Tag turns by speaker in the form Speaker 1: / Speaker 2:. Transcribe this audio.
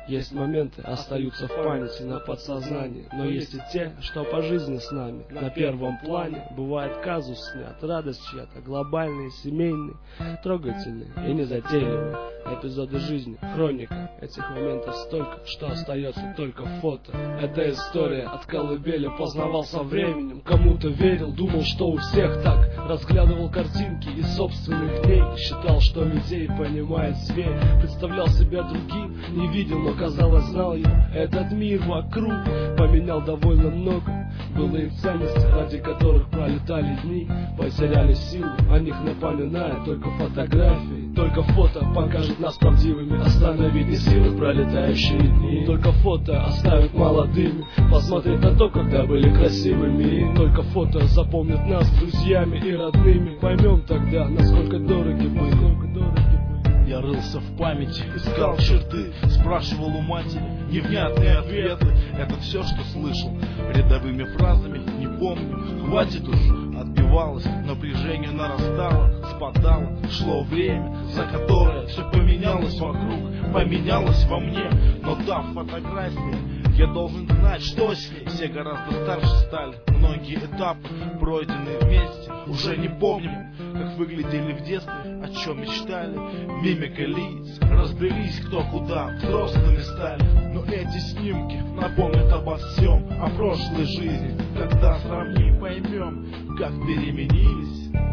Speaker 1: Есть моменты, остаются в памяти, на подсознании, но есть и те, что по жизни с нами. На первом плане бывает казус снят, радость чья-то, глобальный, семейный, трогательный и незатейливый. Эпизоды жизни, хроника, этих моментов столько, что остается только фото. Эта история от колыбели познавал со временем. Кому-то верил, думал, что у всех так. Разглядывал картинки из собственных дней, считал, что людей понимает зверь. Представлял себя другим, не видел, но казалось знал я. Этот мир вокруг поменял довольно много. Было и ценности, ради которых пролетали дни. Потеряли силу, о них напоминает только фотографии. Только фото покажет нас правдивыми, остановить не силы пролетающие дни. Только фото оставит молодыми, посмотреть на то, когда были красивыми. И только фото запомнит нас друзьями и родными. Поймем тогда, насколько дороги мы.
Speaker 2: Я рылся в памяти, искал черты, спрашивал у матери невнятные ответы. Это все, что слышал, рядовыми фразами не помню. Хватит уж, отбивалось, напряжение нарастало, спадало. Шло время, за которое все поменялось вокруг, поменялось во мне. Но та фотография, я должен знать, что с ней. Все гораздо старше стали, многие этапы пройдены вместе. Уже не помним, как выглядели в детстве, о чем мечтали. Мимика лиц, разбрелись кто куда, взрослыми стали. Но эти снимки напомнят обо всем, о прошлой жизни. Когда сравним, поймем, как переменились